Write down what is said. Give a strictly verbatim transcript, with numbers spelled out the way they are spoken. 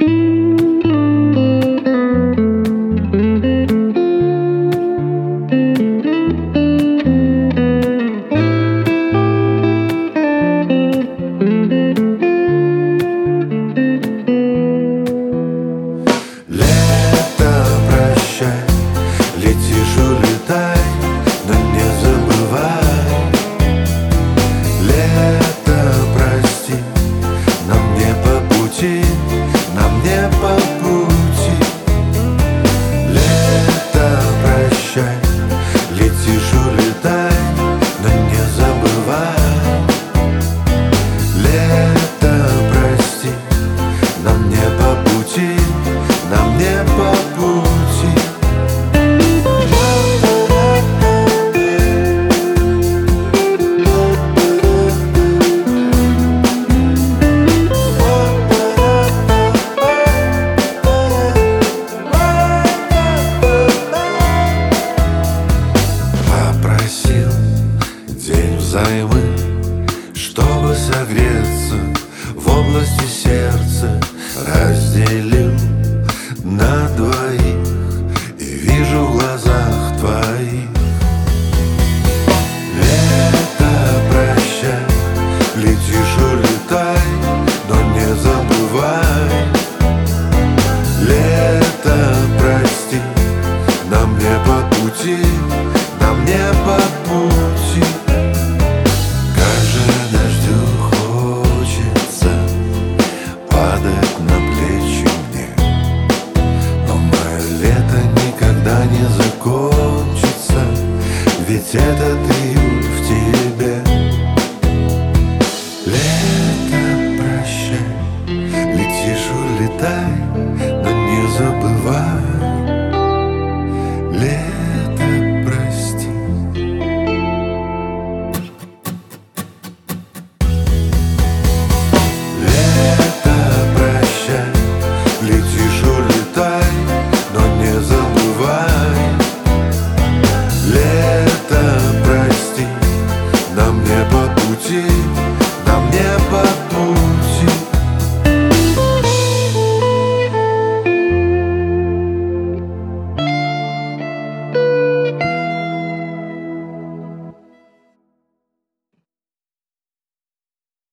Летишь, улетай, но не забывай. Лето, прости, нам не по пути, нам не по пути. Лето, прощай, летишь, улетай, но не забывай. Лето, прости, нам не по пути, нам не по пути. День взаймы, чтобы согреться в области сердца, разделил на двоих и вижу в глазах твоих. Лето, прощай, летишь, улетай, но не забывай. Лето, прости, нам не по пути, нам не по пути. Не закончится, ведь этот июль в тебе. Лето, прощай, летишь, улетай,